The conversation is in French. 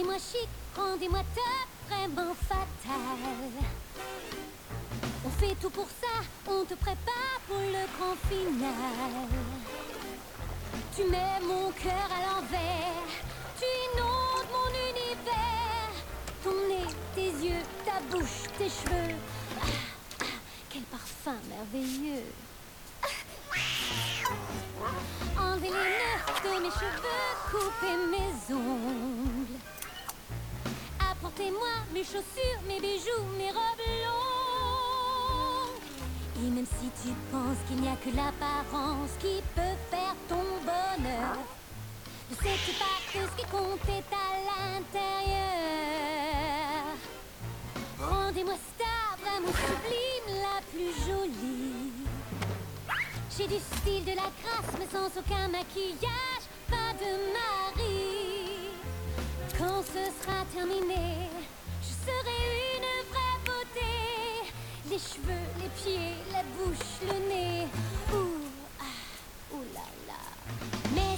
Rendez-moi chic, rendez-moi top, vraiment fatal. On fait tout pour ça, on te prépare pour le grand final. Tu mets mon cœur à l'envers, tu inondes mon univers. Ton nez, tes yeux, ta bouche, tes cheveux. Quel parfum merveilleux. Enlevez les nœuds de mes cheveux, coupez mes ongles. Apportez-moi mes chaussures, mes bijoux, mes robes longues. Et même si tu penses qu'il n'y a que l'apparence qui peut faire ton bonheur, ne sais-tu pas que ce qui compte est à l'intérieur? Rendez-moi star, vraiment sublime, la plus jolie. J'ai du style, de la grâce, mais sans aucun maquillage, pas de mari. Quand ce sera terminé, je serai une vraie beauté. Les cheveux, les pieds, la bouche, le nez. Ouh, ouh là là. Mais